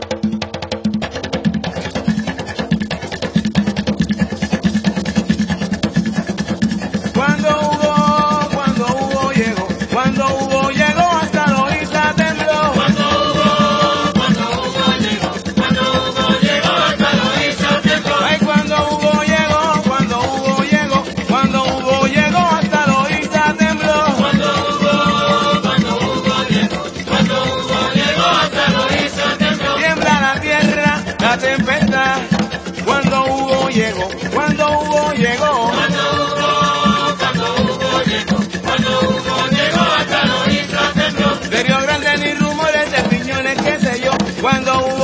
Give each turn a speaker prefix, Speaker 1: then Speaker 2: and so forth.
Speaker 1: Cuando Hugo llegó, cuando Hugo llegó,
Speaker 2: cuando Hugo llegó hasta Loíza tembló.
Speaker 1: de Río Grande ni rumores de piñones, qué sé yo, cuando Hugo